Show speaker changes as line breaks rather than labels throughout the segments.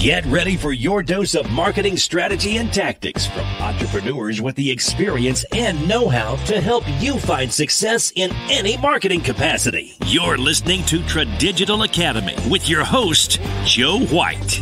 Get ready for your dose of marketing strategy and tactics from entrepreneurs with the experience and know-how to help you find success in any marketing capacity. You're listening to Tradigital Academy with your host, Joe White.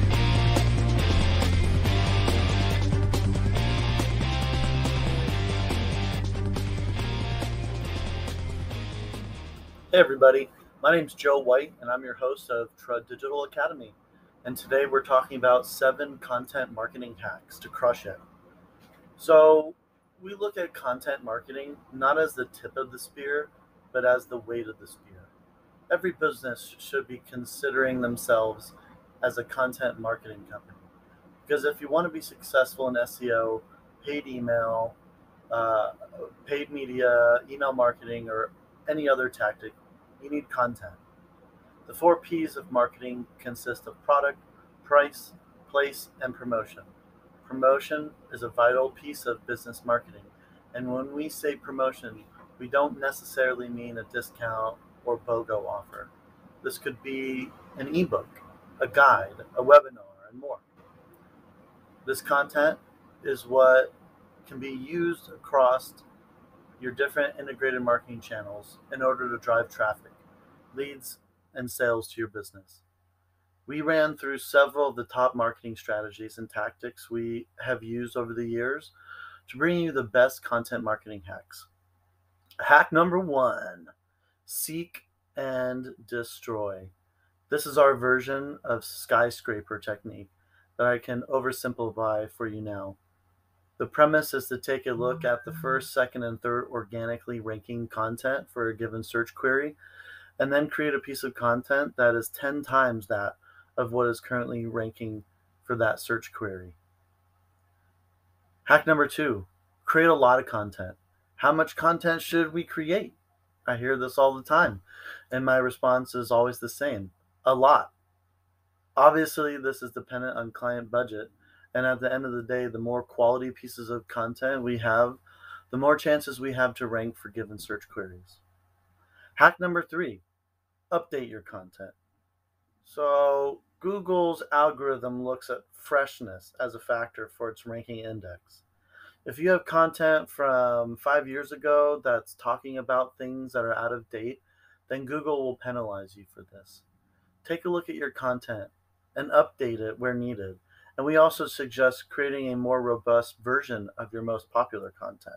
Hey everybody, my name's Joe White and I'm your host of Tradigital Academy. And today we're talking about 7 content marketing hacks to crush it. So we look at content marketing not as the tip of the spear, but as the weight of the spear. Every business should be considering themselves as a content marketing company. Because if you want to be successful in SEO, paid email, paid media, email marketing, or any other tactic, you need content. The 4 P's of marketing consist of product, price, place, and promotion. Promotion is a vital piece of business marketing. And when we say promotion, we don't necessarily mean a discount or BOGO offer. This could be an ebook, a guide, a webinar, and more. This content is what can be used across your different integrated marketing channels in order to drive traffic, leads, and sales to your business. We ran through several of the top marketing strategies and tactics we have used over the years to bring you the best content marketing hacks. Hack number 1, seek and destroy. This is our version of skyscraper technique that I can oversimplify for you now. The premise is to take a look at the first, second, and third organically ranking content for a given search query, and then create a piece of content that is 10 times that of what is currently ranking for that search query. Hack number 2, create a lot of content. How much content should we create? I hear this all the time, and my response is always the same: a lot. Obviously, this is dependent on client budget. And at the end of the day, the more quality pieces of content we have, the more chances we have to rank for given search queries. Hack number 3, update your content. So Google's algorithm looks at freshness as a factor for its ranking index. If you have content from 5 years ago that's talking about things that are out of date, then Google will penalize you for this. Take a look at your content and update it where needed. And we also suggest creating a more robust version of your most popular content.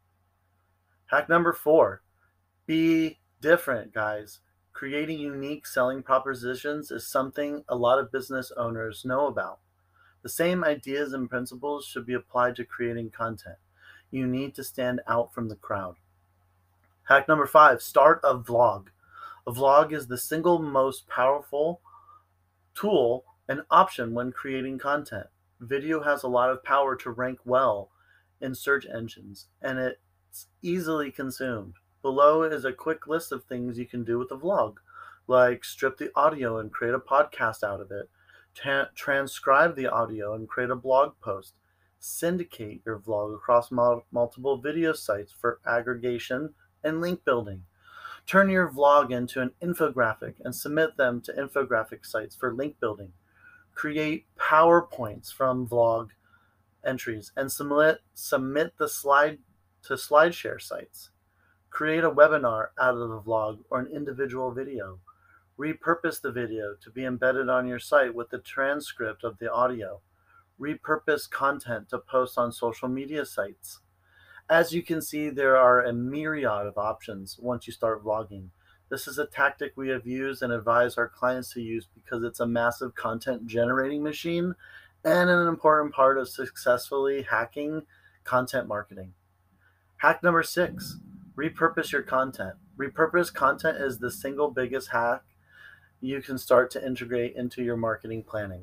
Hack number 4, be different, guys. Creating unique selling propositions is something a lot of business owners know about. The same ideas and principles should be applied to creating content. You need to stand out from the crowd. Hack number 5, start a vlog. A vlog is the single most powerful tool an option when creating content. Video has a lot of power to rank well in search engines, and it's easily consumed. Below is a quick list of things you can do with a vlog, like strip the audio and create a podcast out of it, transcribe the audio and create a blog post, syndicate your vlog across multiple video sites for aggregation and link building. Turn your vlog into an infographic and submit them to infographic sites for link building. Create PowerPoints from vlog entries and submit the slide to SlideShare sites. Create a webinar out of the vlog or an individual video. Repurpose the video to be embedded on your site with the transcript of the audio. Repurpose content to post on social media sites. As you can see, there are a myriad of options once you start vlogging. This is a tactic we have used and advise our clients to use because it's a massive content generating machine and an important part of successfully hacking content marketing. Hack number 6, repurpose your content. Repurpose content is the single biggest hack you can start to integrate into your marketing planning.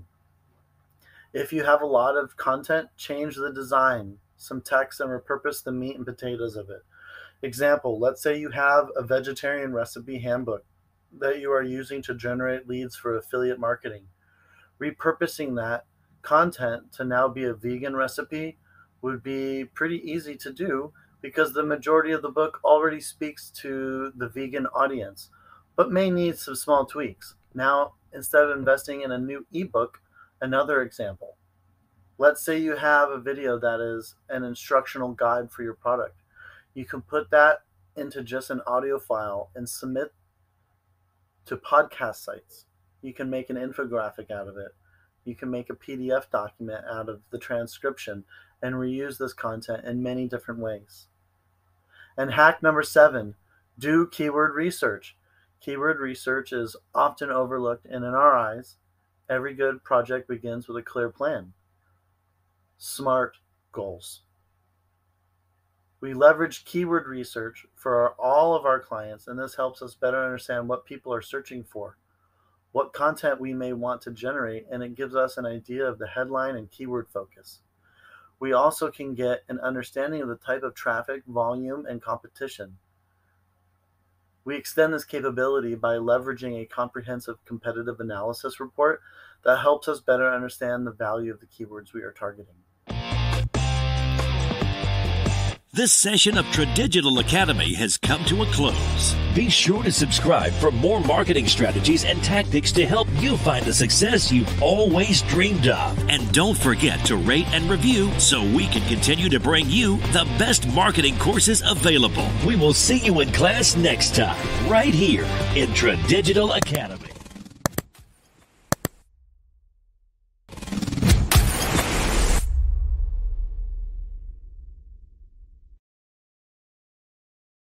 If you have a lot of content, change the design, some text, and repurpose the meat and potatoes of it. Example, let's say you have a vegetarian recipe handbook that you are using to generate leads for affiliate marketing. Repurposing that content to now be a vegan recipe would be pretty easy to do because the majority of the book already speaks to the vegan audience, but may need some small tweaks. Now, instead of investing in a new ebook, Another example, let's say you have a video that is an instructional guide for your product. You can put that into just an audio file and submit to podcast sites. You can make an infographic out of it. You can make a PDF document out of the transcription and reuse this content in many different ways. And hack number 7, do keyword research. Keyword research is often overlooked, and in our eyes, every good project begins with a clear plan. SMART goals. We leverage keyword research for all of our clients, and this helps us better understand what people are searching for, what content we may want to generate, and it gives us an idea of the headline and keyword focus. We also can get an understanding of the type of traffic, volume, and competition. We extend this capability by leveraging a comprehensive competitive analysis report that helps us better understand the value of the keywords we are targeting.
This session of Tradigital Academy has come to a close. Be sure to subscribe for more marketing strategies and tactics to help you find the success you've always dreamed of. And don't forget to rate and review so we can continue to bring you the best marketing courses available. We will see you in class next time, right here in Tradigital Academy.